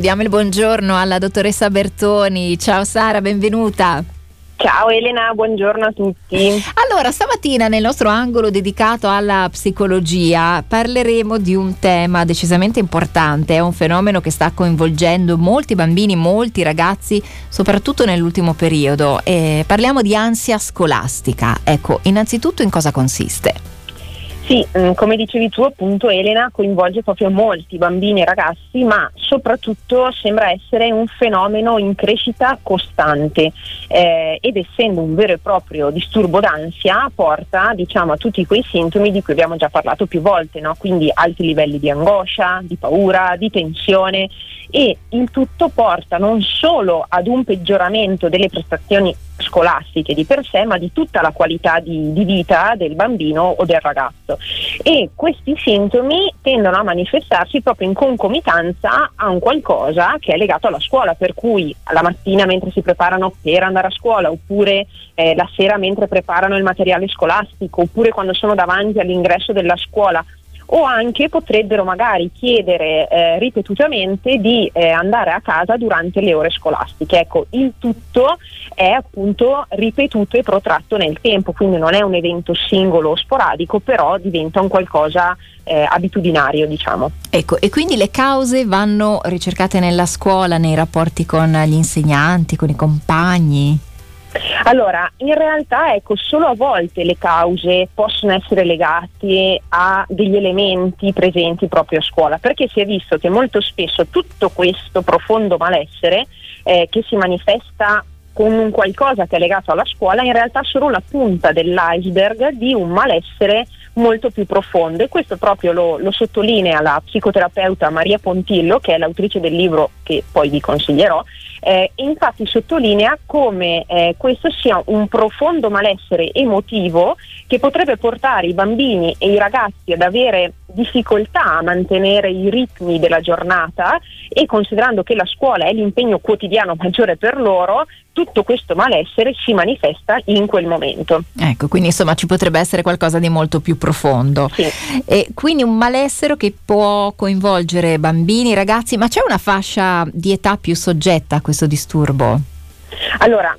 Diamo il buongiorno alla dottoressa Bertoni. Ciao Sara, benvenuta. Ciao Elena, buongiorno a tutti. Allora, stamattina nel nostro angolo dedicato alla psicologia parleremo di un tema decisamente importante. È un fenomeno che sta coinvolgendo molti bambini, molti ragazzi, soprattutto nell'ultimo periodo. Parliamo di ansia scolastica. Ecco, innanzitutto in cosa consiste? Sì, come dicevi tu appunto Elena, coinvolge proprio molti bambini e ragazzi, ma soprattutto sembra essere un fenomeno in crescita costante ed essendo un vero e proprio disturbo d'ansia porta a tutti quei sintomi di cui abbiamo già parlato più volte, no? Quindi alti livelli di angoscia, di paura, di tensione, e il tutto porta non solo ad un peggioramento delle prestazioni scolastiche di per sé, ma di tutta la qualità di vita del bambino o del ragazzo. E questi sintomi tendono a manifestarsi proprio in concomitanza a un qualcosa che è legato alla scuola, per cui la mattina mentre si preparano per andare a scuola, oppure la sera mentre preparano il materiale scolastico, oppure quando sono davanti all'ingresso della scuola, o anche potrebbero magari chiedere ripetutamente di andare a casa durante le ore scolastiche. Ecco, il tutto è appunto ripetuto e protratto nel tempo, quindi non è un evento singolo o sporadico, però diventa un qualcosa abitudinario, diciamo. Ecco, e quindi le cause vanno ricercate nella scuola, nei rapporti con gli insegnanti, con i compagni? Allora, in realtà solo a volte le cause possono essere legate a degli elementi presenti proprio a scuola, perché si è visto che molto spesso tutto questo profondo malessere che si manifesta con un qualcosa che è legato alla scuola, in realtà è solo la punta dell'iceberg di un malessere molto più profondo, e questo proprio lo sottolinea la psicoterapeuta Maria Pontillo, che è l'autrice del libro che poi vi consiglierò. Infatti sottolinea come questo sia un profondo malessere emotivo che potrebbe portare i bambini e i ragazzi ad avere difficoltà a mantenere i ritmi della giornata, e considerando che la scuola è l'impegno quotidiano maggiore per loro, tutto questo malessere si manifesta in quel momento. Ecco, quindi insomma ci potrebbe essere qualcosa di molto più profondo. Sì. E quindi un malessere che può coinvolgere bambini, ragazzi, ma c'è una fascia di età più soggetta a questo disturbo? Allora,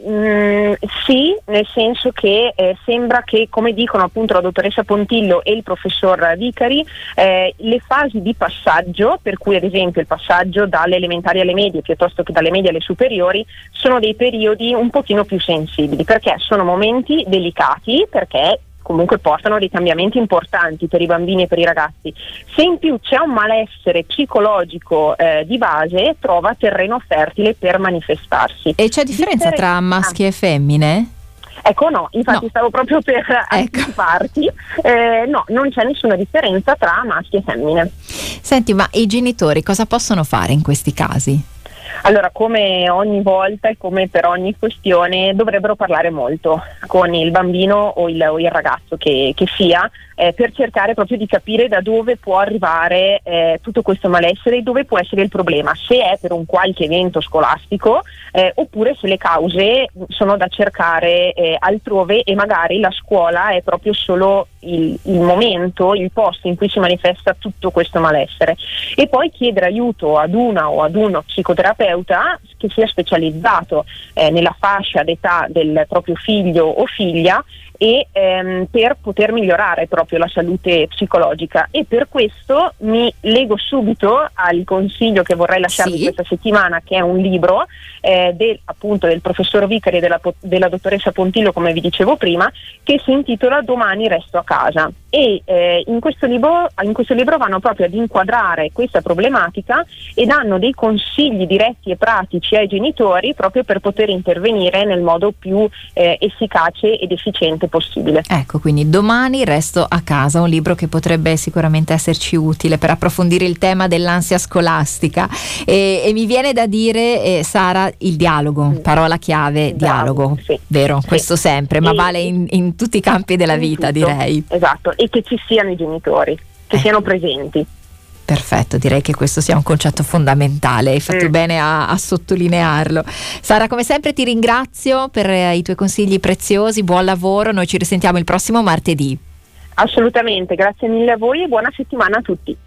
sì, nel senso che sembra che, come dicono appunto la dottoressa Pontillo e il professor Vicari, le fasi di passaggio, per cui ad esempio il passaggio dalle elementari alle medie piuttosto che dalle medie alle superiori, sono dei periodi un pochino più sensibili, perché sono momenti delicati, perché comunque portano dei cambiamenti importanti per i bambini e per i ragazzi. Se in più c'è un malessere psicologico di base, trova terreno fertile per manifestarsi. E c'è differenza tra maschi e femmine? Ecco, no, infatti stavo proprio per anticiparti. No, non c'è nessuna differenza tra maschi e femmine. Senti, ma i genitori cosa possono fare in questi casi? Allora, come ogni volta e come per ogni questione, dovrebbero parlare molto con il bambino o il ragazzo che sia, per cercare proprio di capire da dove può arrivare tutto questo malessere e dove può essere il problema, se è per un qualche evento scolastico oppure se le cause sono da cercare altrove, e magari la scuola è proprio solo il momento, il posto in cui si manifesta tutto questo malessere. E poi chiedere aiuto ad una o ad uno psicoterapeuta che sia specializzato nella fascia d'età del proprio figlio o figlia, e per poter migliorare proprio la salute psicologica. E per questo mi lego subito al consiglio che vorrei lasciarvi questa settimana, che è un libro appunto del professor Vicari e della dottoressa Pontillo, come vi dicevo prima, che si intitola Domani resto a casa. E in questo libro vanno proprio ad inquadrare questa problematica e danno dei consigli diretti e pratici ai genitori, proprio per poter intervenire nel modo più efficace ed efficiente possibile. Ecco, quindi Domani resto a casa, un libro che potrebbe sicuramente esserci utile per approfondire il tema dell'ansia scolastica, e mi viene da dire, Sara, il dialogo, parola chiave. Dialogo, vero? Sì. Questo sempre, ma vale in tutti i campi della vita, tutto, direi. Esatto, e che ci siano i genitori, che siano presenti. Perfetto, direi che questo sia un concetto fondamentale, hai fatto bene a sottolinearlo. Sara, come sempre ti ringrazio per i tuoi consigli preziosi, buon lavoro, noi ci risentiamo il prossimo martedì. Assolutamente, grazie mille a voi e buona settimana a tutti.